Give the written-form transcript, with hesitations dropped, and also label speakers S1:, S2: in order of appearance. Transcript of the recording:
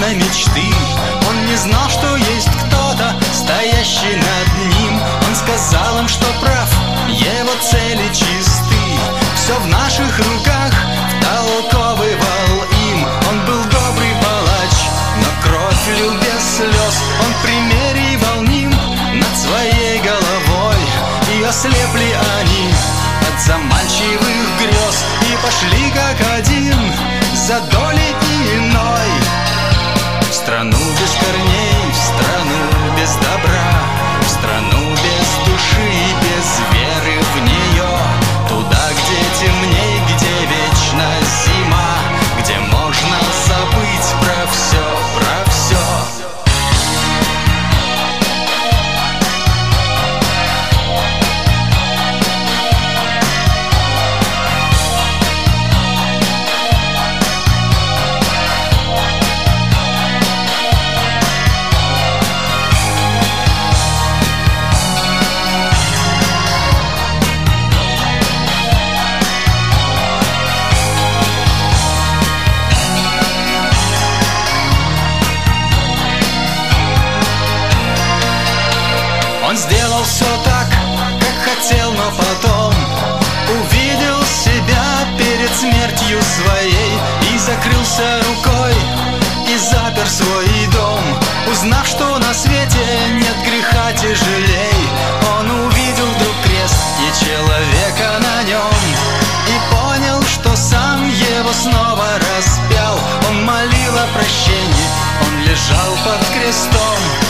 S1: место мечты. Он не знал, что есть кто-то, стоящий над ним. Он сказал им, что прав, его цели чисты. Все в наших руках, втолковывал им. Он был добрый палач, но кровь лил без слез. Он примеривал ним над своей головой, и ослепли они от заманчивых грез, и пошли как один за долей иной. В страну без корней, в страну без добра, в страну без души и без веры в нее. Туда, где темней, где вечна зима, где можно забыть про все, про все. Он сделал все так, как хотел, но потом увидел себя перед смертью своей и закрылся рукой, и запер свой дом. Узнав, что на свете нет греха тяжелей, он увидел вдруг крест и человека на нем, и понял, что сам его снова распял. Он молил о прощении, он лежал под крестом.